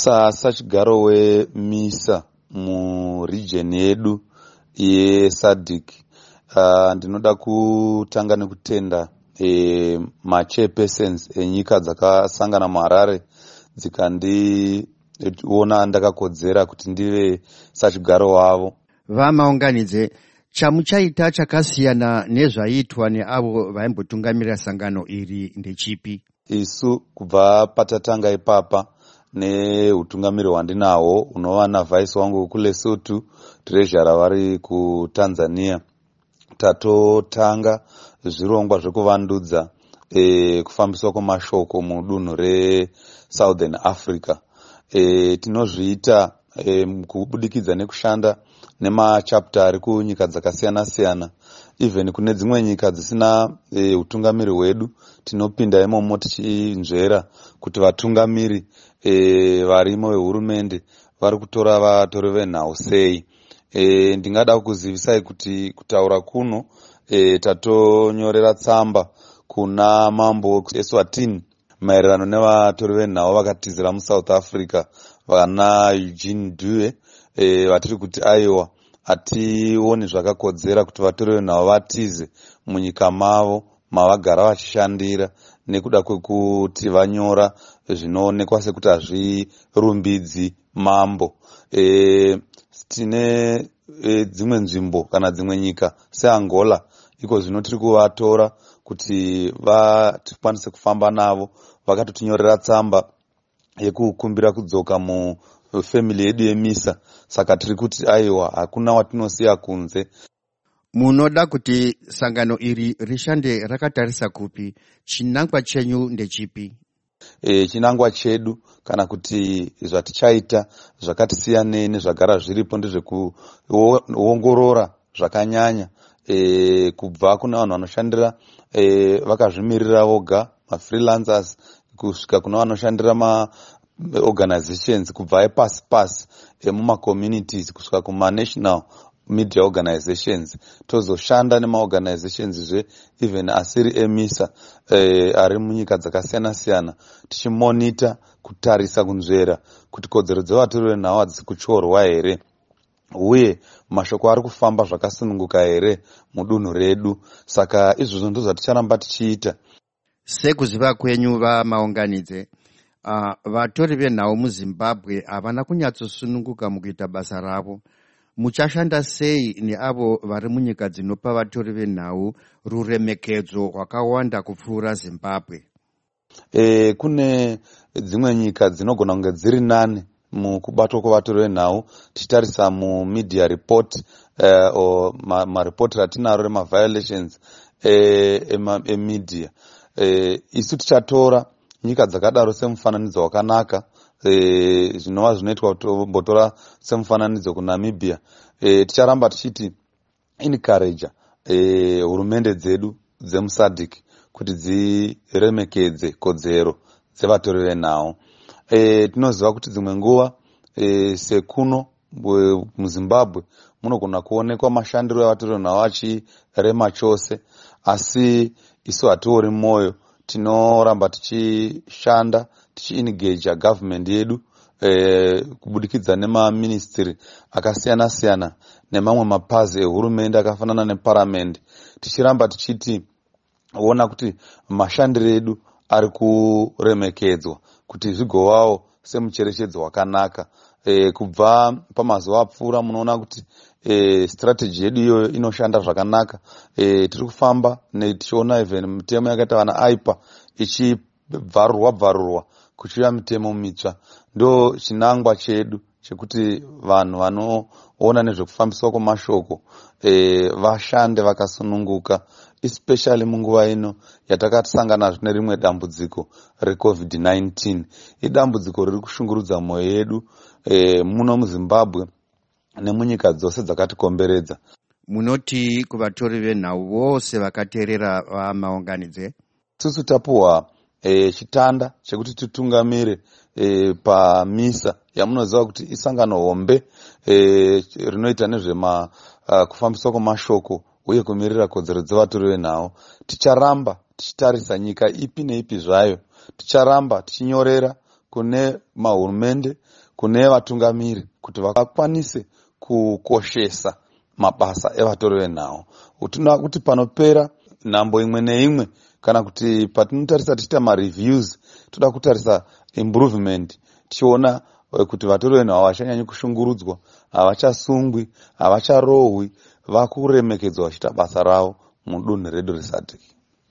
Sachigaro weMISA muregion yedu yeSADC, ndinoda kutanga nekutenda machairpersons enyika dzakasangana muHarare dzikandiona ndakakodzera kuti ndive sachigaro wavo. Vamaunganidze, chamuchaita chakasiyana nezvaitwa neavo vaimbotungamirira sangano iri ndechipi? Isu kubva patatanga ipapa neutungamiri hwandinahwo unova navice wangu kuLesotho, treasurer vari kuTanzania, tatotanga zvirongwa zvekuvandudza kufambiswa kwemashoko mudunhu reSouthern Africa. Tinozviita kubudikidza nekushanda nemachapter ari kunyika dzakasiyana-siyana, even kune dzimwe nyika dzisina utungamiri hwedu tinopinda imomo tichinzvera kuti vatungamiri varimo vehurumende vari kutora vatori venhau sei. Ndingada kukuzivisai kuti kutaura kuno tatonyorera tsamba kuna mambo weEswatini maererano nevatori venhau vakatizira muSouth Africa vana Eugene Dube, vatiri kuti aiwa hationi zvakakodzera kuti vatori venhau vatize munyika mavo mavagara vachishandira nekuda kwekuti vanyora zvinoonekwa sekuti hazvirumbidzi mambo. Tine dzimwe nzvimbo kana dzimwe nyika seAngola, iko zvino tiri kuvatora kuti tikwanise kufamba navo. Vakatotinyorera tsamba yekukumbira kudzoka mufamily yedu yeMISA, saka tiri kuti aiwa hakuna watinosiya kunze. Munoda kuti sangano iri rishande rakatarisa kupi? Chinangwa chenyu ndechipi? Chinangwa chedu kana kuti zvatichaita zvakatisiyanei nezvagara zviripo ndezvekuongorora zvakanyanya kubva kuna vanhu vanoshandira vakazvimirira voga, mafreelancers, kusvika kuna vanoshandira maorganizations kubva epasi-pasi emumacommunities kusvika kumanational media organizations. Tozoshanda nemaorganizations even asiri eMISA ari munyika dzakasiyana-siyana, tichimonita kutarisa kunzvera kuti kodzero dzevatori venhau hadzisi kuchorwa here, uye mashoko ari kufamba zvakasununguka here mudunhu redu. Saka izvozvo ndizvo zvaticharamba tichiita. Sekuziva kwenyu vamaunganidze, vatori venhau muZimbabwe havana kunyatsosununguka mukuita basa ravo. Muchashanda sei neavo vari munyika dzinopa vatori venhau ruremekedzo rwakawanda kupfuura Zimbabwe? Kune dzimwe nyika dzinogona kunge dziri nane mukubatwa kwavatori venhau, tichitarisa mumedia report maripoti ratinaro remaviolations emedia. Isu tichatora nyika dzakadaro semufananidzo wakanaka, zvinova zvinoitwa kutombotora semufananidzo kuNamibia. Ticharamba tichiti encourage hurumende dzedu dzemuSADC kuti dziremekedze kodzero dzevatori venhau. Tinoziva kuti dzimwe nguva sekuno muZimbabwe munogona kuonekwa mashandiro evatori venhau achirema chose, asi isu hatiori moyo. Tinoramba tichishanda tichiengage government yedu kubudikidza nemaministry akasiyana-siyana nemamwe mapazi ehurumende akafanana neparliament, tichiramba tichiti ona kuti mashandiro edu ari kuremekedzwa kuti zvigovawo semucherechedzo wakanaka. Kubva pamazuva apfuura munoona kuti strategy yedu iyoyo inoshanda zvakanaka. Tiri kufamba tichiona even mitemo yakaita vana AIPA ichibvarurwa kuchiuya mitemo mitsva. Ndo chinangwa chedu chekuti vanhu vanoona nezvekufambiswa kwemashoko vashande vakasununguka, especially munguva ino yatakatisangana nazvo nerimwe dambudziko reCovid-19. Idambudziko riri kushungurudza mwoyo yedu muno muZimbabwe nemunyika dzose dzakatikomberedza. Munoti kuvatori venhau vose vakateerera vamaunganidze? Tisu tapuhwa chitanda chekuti titungamire paMISA, yamunoziva kuti isangano hombe rinoita kufambiswa kwemashoko uye kumirira kodzero dzevatori venhau. Ticharamba tichitarisa nyika ipi neipi zvayo, ticharamba tichinyorera kune mahurumende, kune vatungamiri kuti vakwanise kukoshesa mabasa evatori venhau. Tinoda kuti panopera nhambo imwe neimwe, kana kuti patinotarisa tichiita mareviews, toda kutarisa improvement, tichiona kuti vatori venhau havachanyanyi kushungurudzwa, havachasungwi, havacharohwi, vakuremekedzwa vachiita basa ravo mudunhu redu reSADC.